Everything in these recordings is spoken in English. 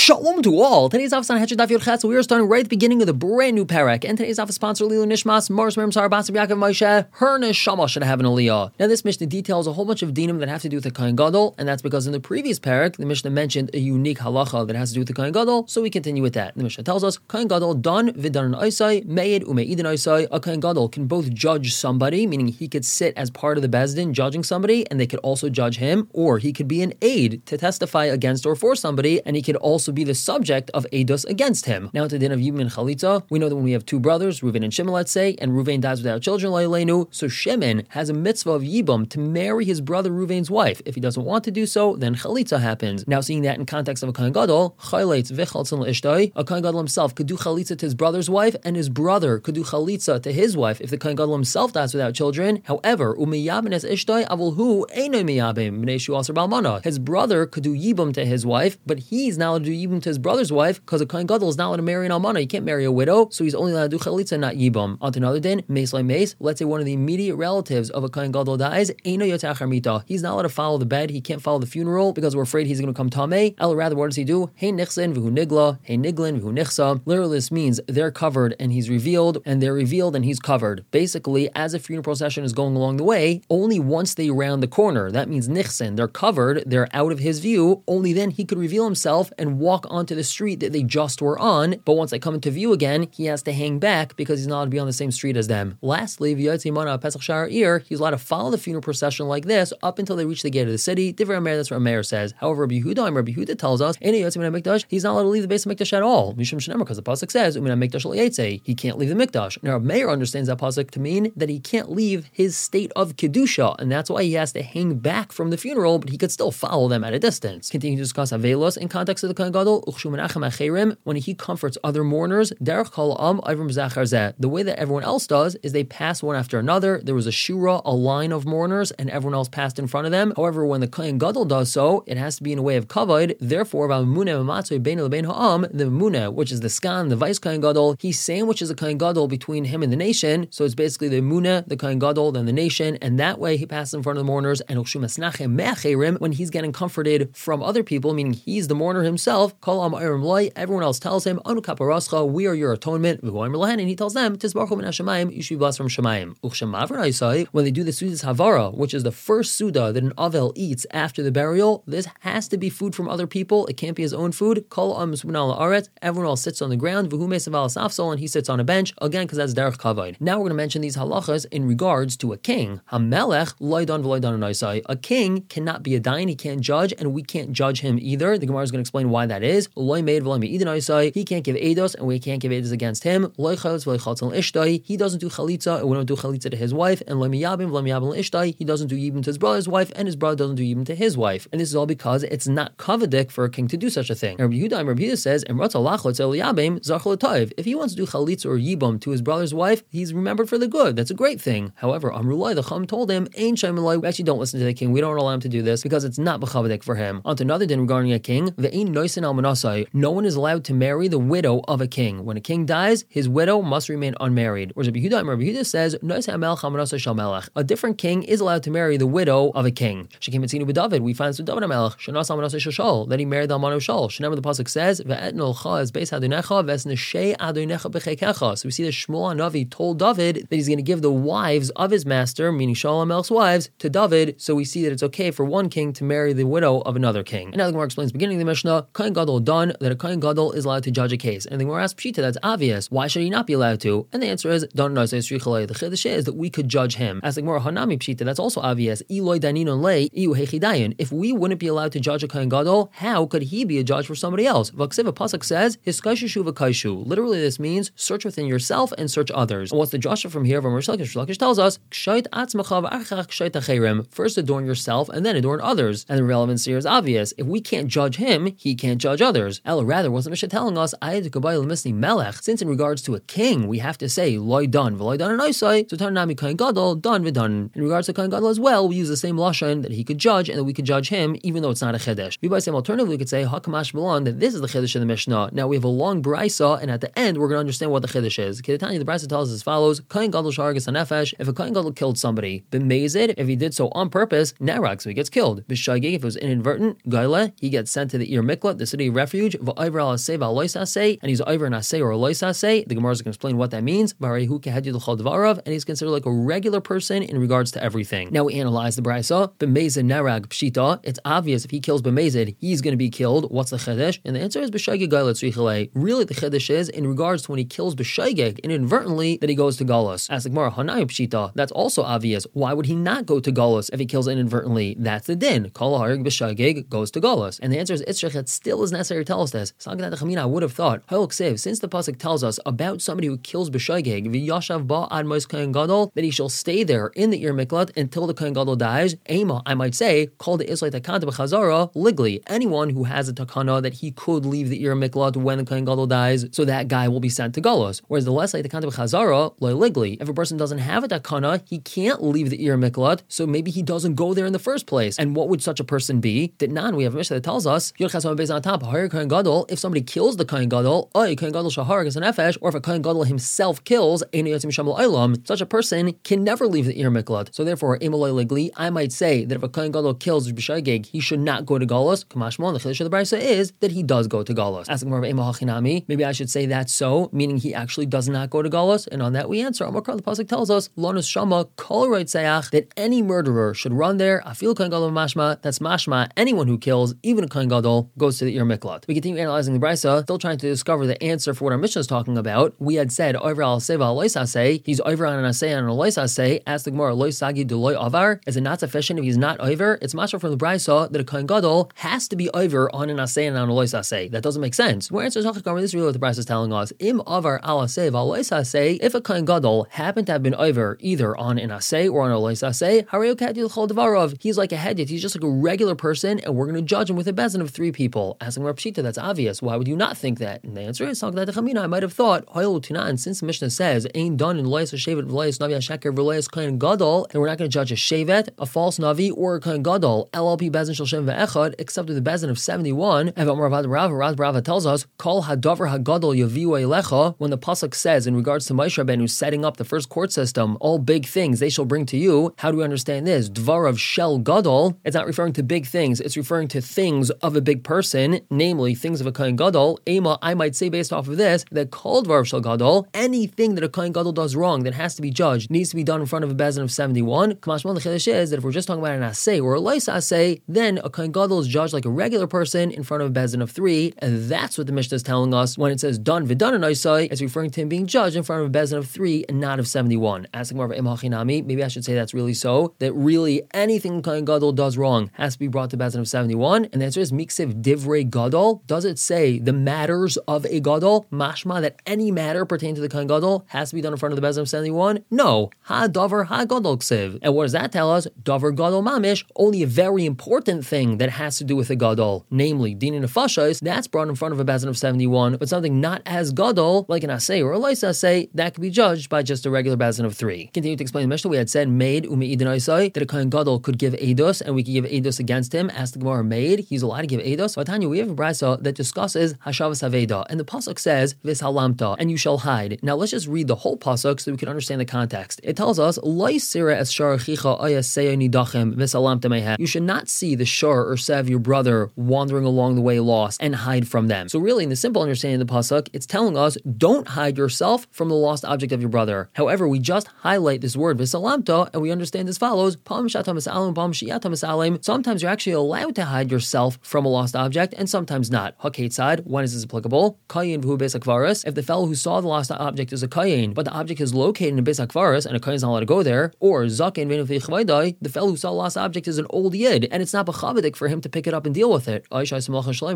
Shalom to all. Today's Daf on Hechad Daf Yud Chet. So we are starting right at the beginning of the brand new parak. And today's Daf is sponsored Lilu Nishmas, Mars Miriam Sar Basab Yaakov Moshe. Her neshama should have an aliyah. Now this Mishnah details a whole bunch of dinim that have to do with the Kohen Gadol, and that's because in the previous parak the Mishnah mentioned a unique halacha that has to do with the Kohen Gadol. So we continue with that. The Mishnah tells us Kohen Gadol don v'dan oisai meid umeidin oisai. A Kohen Gadol can both judge somebody, meaning he could sit as part of the bezdin judging somebody, and they could also judge him, or he could be an aid to testify against or for somebody, and he could also be the subject of edus against him. Now, to the din of Yibum and Chalitza, we know that when we have two brothers, Reuven and Shimon, let's say, and Reuven dies without children, so Shimon has a mitzvah of Yibum to marry his brother Reuven's wife. If he doesn't want to do so, then Chalitza happens. Now, seeing that in context of a Kohen Gadol, a Kohen Gadol himself could do Chalitza to his brother's wife, and his brother could do Chalitza to his wife if the Kohen Gadol himself dies without children. However, his brother could do Yibum to his wife, but he's not allowed to do Yibum to his brother's wife because a Kohen Gadol is not allowed to marry an almana. He can't marry a widow, so he's only allowed to do Chalitza, not Yibum. On to another din, Meis like Meis. Let's say one of the immediate relatives of a Kohen Gadol dies, Eino Yotach Harmita. He's not allowed to follow the bed. He can't follow the funeral because we're afraid he's going to come Tameh. Or rather, what does he do? Hey Nichsin v'hu Nigla, Hey Niglin v'hu Nichsa. Literally, this means they're covered and he's revealed, and they're revealed and he's covered. Basically, as a funeral procession is going along the way, only once they round the corner, that means Nichsin, they're covered, they're out of his view, only then he could reveal himself and walk onto the street that they just were on. But once they come into view again, he has to hang back because he's not allowed to be on the same street as them. Lastly, Pesach Sha'ar Ir, he's allowed to follow the funeral procession like this up until they reach the gate of the city. Divrei Meir, that's what Meir says. However, Rabbi Yehuda tells us, he's not allowed to leave the base of Mikdash at all. Mishum Shenemar, because the pasuk says, he can't leave the Mikdash. Now, Meir understands that pasuk to mean that he can't leave his state of kedusha, and that's why he has to hang back from the funeral, but he could still follow them at a distance. Continue to discuss Avelos in context of the Kohen Gadol. When he comforts other mourners, the way that everyone else does is they pass one after another. There was a shura, a line of mourners, and everyone else passed in front of them. However, when the Kohen Gadol does so, it has to be in a way of kavod. Therefore, the Muneh, which is the Skan, the vice Kohen Gadol, he sandwiches a Kohen Gadol between him and the nation. So it's basically the Muneh, the Kohen Gadol, then the nation, and that way he passes in front of the mourners. And when he's getting comforted from other people, meaning he's the mourner himself, everyone else tells him, we are your atonement, and he tells them, you should be blessed from Shemayim. When they do the Sudas Havara, which is the first Suda that an Avel eats after the burial, this has to be food from other people. It can't be his own food. Everyone else sits on the ground, and he sits on a bench, again, because that's Derech Kavod. Now we're going to mention these halachas in regards to a king. A king cannot be a dayan, he can't judge, and we can't judge him either. The Gemara is going to explain why that is. He can't give eidos, and we can't give eidos against him. He doesn't do chalitza, and we don't do chalitza to his wife. And he doesn't do yibum to his brother's wife, and his brother doesn't do yibum to his wife. And this is all because it's not kavadik for a king to do such a thing. Rabbi Yehuda says, if he wants to do chalitza or yibum to his brother's wife, he's remembered for the good. That's a great thing. However, Amrullah, the Chum told him, we actually don't listen to the king. We don't allow him to do this because it's not b'chavadik for him. On to another din regarding a king. No one is allowed to marry the widow of a king. When a king dies, his widow must remain unmarried. Whereas Rabbi Yehuda says, a different king is allowed to marry the widow of a king. David, we find this with David HaMelech, that he married the Alman of Shaul. The pasuk says, so we see that Shmuel Hanavi told David that he's going to give the wives of his master, meaning Shaul HaMelech's wives, to David. So we see that it's okay for one king to marry the widow of another king. And now the Gemara explains, beginning of the Mishnah, Kohen Gadol done, that a Kohen Gadol is allowed to judge a case. And the Gemara asks Pshita, that's obvious. Why should he not be allowed to? And the answer is, don't know. The Chiddush is that we could judge him. As the Gemara Hanami Pshita, that's also obvious. If we wouldn't be allowed to judge a Kohen Gadol, how could he be a judge for somebody else? Vaksiva Pasuk says, literally this means search within yourself and search others. And what's the Joshua from here? From Rish Lakish tells us, first adorn yourself and then adorn others. And the relevance here is obvious. If we can't judge him, he can't judge others. Rather, what's the Mishnah telling us? Since in regards to a king, we have to say loy done, v'loy done and oisai. So Tanami Kohen Gadol done v'done. In regards to Kohen Gadol as well, we use the same lashon that he could judge and that we could judge him, even though it's not a chiddush. By same alternative, we could say hakamash belon, that this is the chiddush of the Mishnah. Now we have a long brisa, and at the end we're going to understand what the chiddush is. Kedetani, the brisa tells us as follows: Kohen Gadol shargas hanefesh. If a Kohen Gadol killed somebody, b'mezid, if he did so on purpose, narag, so he gets killed. B'shagig, if it was inadvertent, gaila, he gets sent to the Ir Miklat, the city of refuge, and he's over an asay or a lois asay. The Gemara is going to explain what that means. And he's considered like a regular person in regards to everything. Now we analyze the brisa. B'mezid narag pshita. It's obvious if he kills b'mezid, he's going to be killed. What's the chiddush? And the answer is b'shaygeg gailat tzrichale. Really, the chiddush is in regards to when he kills b'shaygeg inadvertently that he goes to galus. Ask the Gemara, hanayim pshita. That's also obvious. Why would he not go to galus if he kills inadvertently? That's the din. Kol harig b'shaygeg goes to galus. And the answer is itzrich. It still is necessary to tell us this. I would have thought, since the pasuk tells us about somebody who kills b'shaygeg v'yashav ba ad mos kohen gadol, that he shall stay there in the ir miklat until the kohen gadol dies. Ema, I might say, called the islay takana b'chazara ligli. Anyone who has a takana that he could leave the ir miklat when the kohen gadol dies, so that guy will be sent to galus. Whereas the less like takana b'chazara loy ligli. If a person doesn't have a takana, he can't leave the ir miklat, so maybe he doesn't go there in the first place. And what would such a person be? We have a Mishnah that tells us if somebody kills the kohen gadol, or if a kohen gadol himself kills, such a person can never leave the ir miklat. So therefore, I might say that if a kohen gadol kills b'shaygeg, he should not go to galus. Kamashmon, the chiddush of the brisa is that he does go to galus. Asking more of maybe I should say that's so, meaning he actually does not go to galus. And on that we answer, Amakar, the pasuk tells us, Lonus Shama kol roitzeach, that any murderer should run there. Afil kohen gadol mashma, that's mashma. Anyone who kills, even a kohen gadol, goes to the ir miklat. We continue analyzing the brisa, still trying to discover the answer for what our Mishnah is talking about. We had said over al seva lois asay, he's over on an asay and a lois asay. Ask the Gemara, lois sagi de loy avar. Is it not sufficient if he's not over? It's mashma from the brisa that a kohen gadol has to be over on an asay and on a lois asay. That doesn't make sense. Where answers this is really what the brisa is telling us. Im avar al asay val lois asay. If a kohen gadol happened to have been over either on an asay or on a lois asay, hareu kadil chol devarav. He's like a hedit. He's just like a regular person, and we're going to judge him with a bezin of 3 people. Asking Rav Shita, that's obvious. Why would you not think that? And the answer is, I might have thought, and since the Mishnah says, ain't done in lois shevet v'lois navi hasheker v'lois kohen gadol, then we're not going to judge a shevet, a false navi, or a kohen gadol, LLP bezin shel shem ve'echad, except with the bezin of 71. And Rav tells us, kol hadavar hagadol yaviu eilecha, when the pasuk says, in regards to Moshe Rabbeinu setting up the first court system, all big things they shall bring to you. How do we understand this? Dvar of shel gadol, it's not referring to big things, it's referring to things of a big person, namely things of a kohen gadol. Ema, I might say based off of this, that called dvar of shel gadol, anything that a kohen gadol does wrong that has to be judged needs to be done in front of a bezin of 71. Kamashmal, the chiddush is that if we're just talking about an asay or a lois asay, then a kohen gadol is judged like a regular person in front of a bezin of 3, and that's what the Mishnah is telling us when it says done v'done an asay. It's referring to him being judged in front of a bezin of 3 and not of 71. Asking more of imhachinami, maybe I should say that's really so, that really anything kohen gadol does wrong has to be brought to bezin of 71. And the answer is miksiv divrei gadol. Does it say the matters of a gadol? Mashma, that any matter pertaining to the kohen gadol has to be done in front of the bezin of 71? No. Ha davar ha gadol ksiv. And what does that tell us? Davar gadol mamish, only a very important thing that has to do with a gadol, namely din nefashos, that's brought in front of a bezin of 71. But something not as gadol, like an asay or a lois asay, that can be judged by just a regular bezin of 3. Continue to explain the Mishnah. We had said made umeidin asay, that a kohen gadol could give eidos, and we could give eidos against him. As the Gemara made, he's allowed to give eidos. But Tanya, we have a brisa that discusses hashavas haveda, and the pasuk says vishalamta, and you shall hide. Now let's just read the whole pasuk so we can understand the context. It tells us loisira es shar chicha ayasei nidachem vishalamta meha. You should not see the shar or sev your brother wandering along the way lost and hide from them. So really, in the simple understanding of the pasuk, it's telling us don't hide yourself from the lost object of your brother. However, we just highlight this word vishalamta, and we understand as follows: pam shatam misalim, pam shiyatam misalim. Sometimes you're actually allowed to hide yourself from a lost object, and sometimes not. Hakate side, when is this applicable? Kayin v'hu beis hakvaros. If the fellow who saw the lost object is a kayin, but the object is located in beis hakvaros, and a kayin is not allowed to go there, or zaken v'enu v'chvaydai, the fellow who saw the lost object is an old yid, and it's not b'chavadik for him to pick it up and deal with it. Or his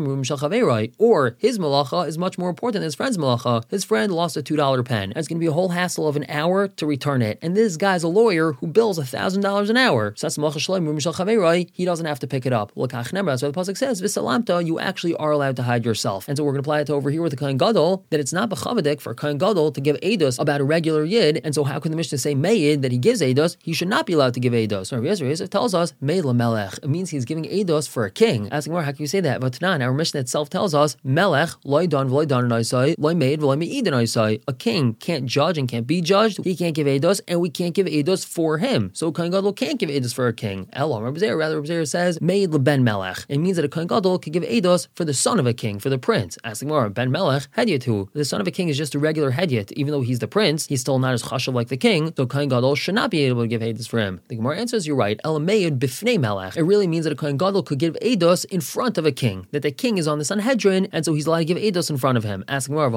malacha is much more important than his friend's malacha. His friend lost a $2 pen, and it's going to be a whole hassle of an hour to return it, and this guy's a lawyer who bills $1,000 an hour. So he doesn't have to pick it up. That's why the pasuk says, "V'salamta," you actually are allowed to hide yourself. And so we're going to apply it to over here with the kohen gadol, that it's not b'chavadik for kohen gadol to give eidos about a regular yid. And so how can the Mishnah say mayid that he gives eidos? He should not be allowed to give eidos. So it tells us meid lamelech. It means he's giving eidos for a king. Asking more, how can you say that? But Tanan, our Mishnah itself tells us melech loy don v'loy don naisai loy meid v'loy meid naisai. A king can't judge and can't be judged. He can't give eidos, and we can't give eidos for him. So kohen gadol can't give eidos for a king. Rather, Rabbi Zera says meid leben melech. It means that a kohen gadol could give eidos eidos for the son of a king, for the prince. Asking more, Ben Melech, Hedyatu. The son of a king is just a regular Hedyat. Even though he's the prince, he's still not as chashav like the king, so Kohen Gadol should not be able to give eidos for him. The Gemara answers, you're right. Elameid bifnei Melech. It really means that a Kohen Gadol could give eidos in front of a king, that the king is on the Sanhedrin, and so he's allowed to give eidos in front of him. Asking more,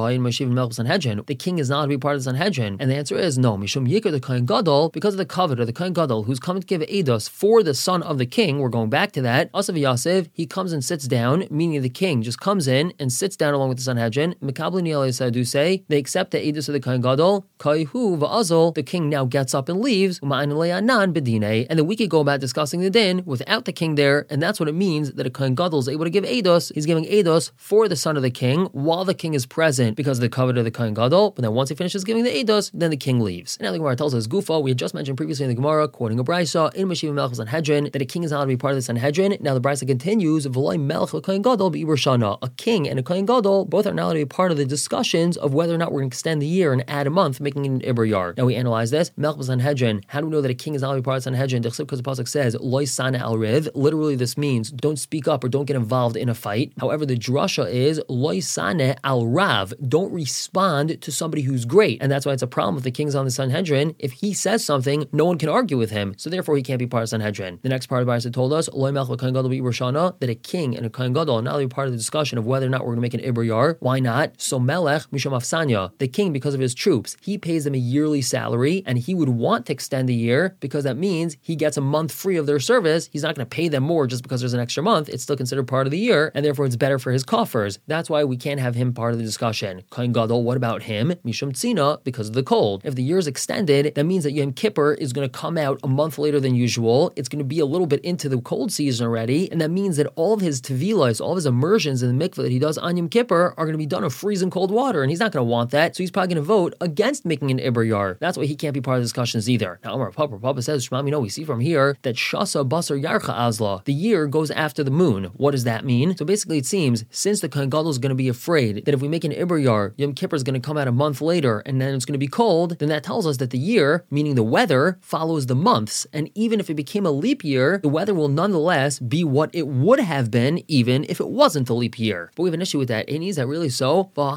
the king is not allowed to be part of the Sanhedrin, and the answer is no. Mishum Yikar the Kohen Gadol, because of the covet of the Kohen Gadol, who's coming to give eidos for the son of the king. We're going back to that. Asav Yasef, he comes and sits down, meaning the king just comes in and sits down along with the Sanhedrin. Mekabli Niel Sadu say they accept the eidos of the Kohen Gadol. Kaihu va'azol, the king now gets up and leaves. Uma'an le'anan bedine, and then we could go about discussing the din without the king there, and that's what it means that a Kohen Gadol is able to give eidos. He's giving eidos for the son of the king while the king is present because of the covet of the Kohen Gadol. But then once he finishes giving the eidos, then the king leaves. And now the Gemara tells us Gufa. We had just mentioned previously in the Gemara, quoting a brisa in Meshiva Melech Sanhedrin, that a king is not allowed to be part of the Sanhedrin. Now the brisa continues, V'loi Melech Kohen Gadol b'Iber Shana. A king and a Kohen Gadol both are not allowed to be part of the discussions of whether or not we're going to extend the year and add a month, making it an Iber Yar. Now we analyze this. Melech Sanhedrin. How do we know that a king is not allowed to be part of the Sanhedrin? Because the pasuk says Loi Sana Al Riv. Literally, this means don't speak up or don't get involved in a fight. However, the drasha is Loi Sana Al Rav. Don't respond to somebody who's great, and that's why it's a problem if the king's on the Sanhedrin. If he says something, no one can argue with him, so therefore he can't be part of Sanhedrin. The next part of the Brisa told us Loi Melech Kohen Gadol b'Iber Shana, that a king and a Kohen Gadol are not allowed to be part of the discussion of whether or not we're going to make an Iber Yar. Why not? So Melech Misham Afsanya, the king, because of his troops, he pays them a yearly salary, and he would want to extend the year because that means he gets a month free of their service. He's not going to pay them more just because there's an extra month. It's still considered part of the year, and therefore it's better for his coffers. That's why we can't have him part of the discussion. Kohen Gadol, what about him? Mishum Tzina, because of the cold. If the year is extended, that means that Yom Kippur is going to come out a month later than usual. It's going to be a little bit into the cold season already, and that means that all of his tevilas, all of his immersions in the mikveh that he does on Yom Kippur are going to be done in freezing cold water, and he's not going to want that, so he's probably going to vote against making an Iber Yar. That's why he can't be part of the discussions either. Now, Amar Papa says, Shema, we see from here that Shasa Basar Yarcha Azla, the year goes after the moon. What does that mean? So basically it seems, since the Kohen Gadol is going to be afraid that if we make an Iber Yar, Yom Kippur is going to come out a month later, and then it's going to be cold, then that tells us that the year, meaning the weather, follows the months, and even if it became a leap year, the weather will nonetheless be what it would have been even if it wasn't a leap year. But we have an issue with that. And is that really so? There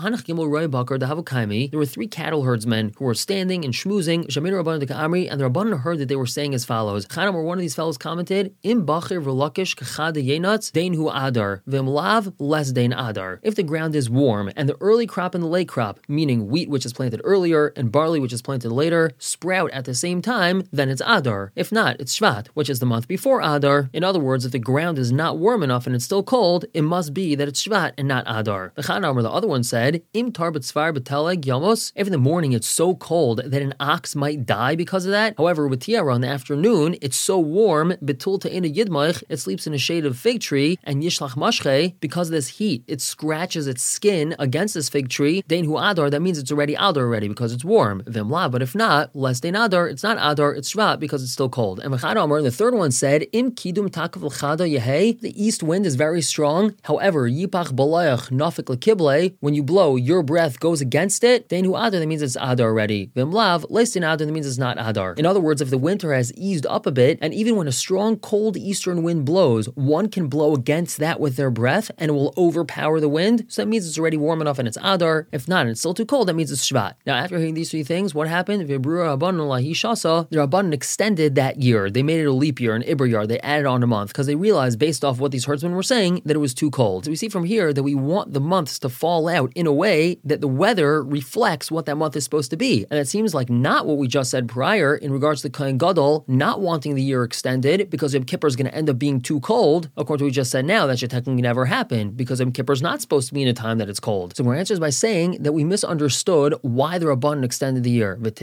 were 3 cattle herdsmen who were standing and schmoozing, and the Rabbanan heard that they were saying as follows. Chanam, where one of these fellows commented, Im Bachir v'lakish kachad yenatz dein hu adar, v'im lav less dein adar. If the ground is warm and the early crop and the late crop, meaning wheat which is planted earlier and barley which is planted later, sprout at the same time, then it's Adar. If not, it's Shvat, which is the month before Adar. In other words, if the ground is not warm enough and it's still cold, it must be that it's Shvat and not Adar. The Chanam, the other one, said, Im tar b'tzvar b'teleg yamos. If in the morning it's so cold that an ox might die because of that. However, with Tiara in the afternoon, it's so warm, betul ta'ina yidmach, it sleeps in a shade of fig tree, and yishlach mashche, because of this heat, it scratches its skin against this fig tree. Dein hu Adar, that means it's already Adar already because it's warm. Vimla, but if not, less dein Adar, it's not Adar, it's Shvat because it's still cold. And the third one said, Im kidum takav l'chada yehei, the east wind is very strong. However, yipach balayach nafik l'kible, when you blow, your breath goes against it. Dein hu Adar, that means it's Adar already. Vimlav, less dein Adar, that means it's not Adar. In other words, if the winter has eased up a bit, and even when a strong cold eastern wind blows, one can blow against that with their breath, and it will overpower the wind. So that means it's already warm enough and it's Adar. If not, and it's still too cold, that means it's Shvat. Now, after hearing these 3 things, what happened? The Rabbanan extended that year. They made it a leap year, an Iber Yar. They added on a month because they realized, based off what these herdsmen were saying, that it was too cold. So we see from here that we want the months to fall out in a way that the weather reflects what that month is supposed to be. And it seems like not what we just said prior in regards to the Kohen Gadol not wanting the year extended because Yom Kippur is going to end up being too cold. According to what we just said now, that should technically never happen because Yom Kippur is not supposed to be in a time that it's cold. So our answer is by saying that we misunderstood why the Rabbanan extended the year. Do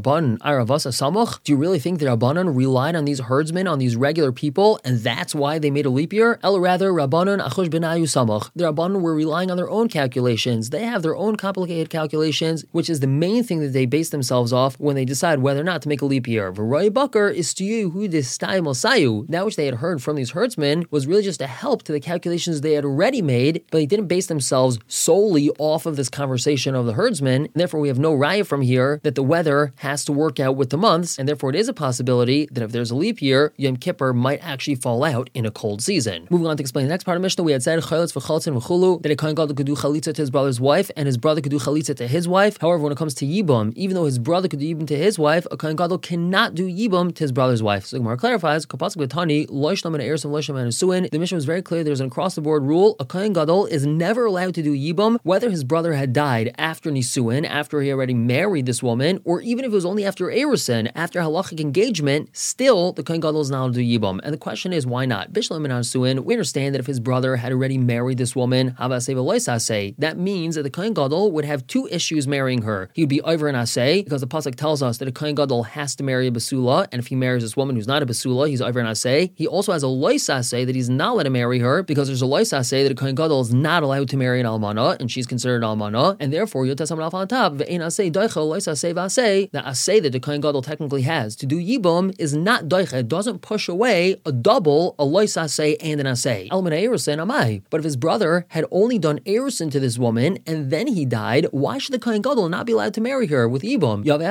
you really think the Rabbanan relied on these herdsmen, on these regular people, and that's why they made a leap year? El rather, Rabbanan achush benayu samach. The Rabbanan were relying on their own calculations. They have their own complicated calculations, which is the main thing that they base themselves off when they decide whether or not to make a leap year. V'roi bakar is to you who this time sayu. That which they had heard from these herdsmen was really just a help to the calculations they had already made, but they didn't base themselves solely off of this conversation of the herdsmen. And therefore, we have no raya from here that the weather has to work out with the months, and therefore it is a possibility that if there's a leap year, Yom Kippur might actually fall out in a cold season. Moving on to explain the next part of Mishnah we had said chalitz v'chalitzin v'chulu that a kohen gadol could do chalitza to his brother's wife and his brother could do chalitza to his wife. However, when it comes to yibum, even though his brother could do yibum to his wife, a kohen gadol cannot do yibum to his brother's wife. So Gemara clarifies, kapasuk b'tani loishlam and erusim loishlam and nesuin. The mission was very clear. There's an across-the-board rule. A kohen gadol is never allowed to do yibum, whether his brother had died after nisuin, after he already married this woman, or even if it was only after erusin, after halachic engagement. Still, the kohen gadol is not allowed to do yibum. And the question is, why not? Bishlam and nesuin. We understand that if his brother had already married this woman, that means that the kohen gadol would have two issues marrying her. He would be over an asay, because the pasuk tells us that a kohen gadol has to marry a basula, and if he marries this woman who's not a basula, he's over an asay. He also has a lois asay that he's not allowed to marry her, because there's a lois asay that a kohen gadol is not allowed to marry an almana, and she's considered almana, and therefore yotas hamanaf on top ve'ein asay doicha lois asay v'asay. The asay that the kohen gadol technically has to do yibum is not doicha. It doesn't push away a double, a lois asay and an asay. Almana erusin amai. But if his brother had only done erusin to this woman and then he died, why should the kohen gadol not be allowed to marry her with yibum? Let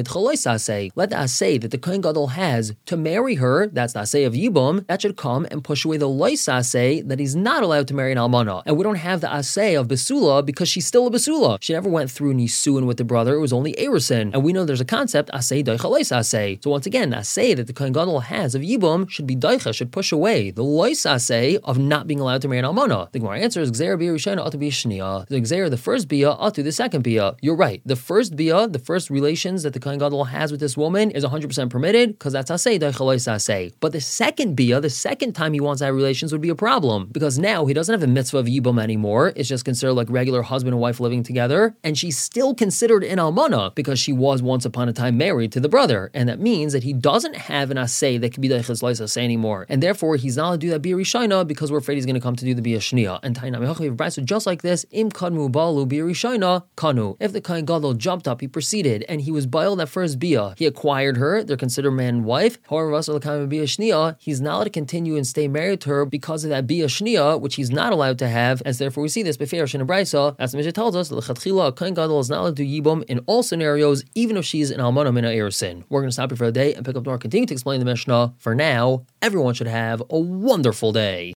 the asay that the kohen gadol has to marry her, that's the asay of yibum, that should come and push away the lois asay that he's not allowed to marry an almana. And we don't have the asay of basula because she's still a basula. She never went through nisuin with the brother. It was only erusin. And we know there's a concept asay doicha lois asay. So once again, the asay that the kohen gadol has of yibum should be doicha, should push away the lois asay of not being allowed to marry an almana. The Gemara answers gzeira bia rishona atu bia shniya. The gzeira, the first bia, atu the second bia. You're right. The first bia, the first relations that the kohen gadol has with this woman is 100% permitted because that's asay doicha lois asay. But the second bia, the second time he wants to have relations would be a problem because now he doesn't have the mitzvah of yibum anymore. It's just considered like regular husband and wife living together, and she's still considered an almana because she was once upon a time married to the brother, and that means that he doesn't have an asay that can be the lois asay anymore, and therefore he's not allowed to do that bia rishona because we're afraid he's going to come to do the bia shniya. And so just like this, im kadmu balu bia rishona kanu. If the kohen gadol jumped up, he proceeded, and he was bail that first bia, he acquired her. They're considered man and wife. However, he's not allowed to continue and stay married to her because of that bia shniya, which he's not allowed to have. As therefore we see this beferish in a brisa, as the Mishnah tells us, l'chatchila a kohen gadol is not allowed to do yibum in all scenarios, even if she's an almana mina erusin. We're going to stop here for a day and pick up more, continue to explain the Mishnah. For now, everyone should have a wonderful day.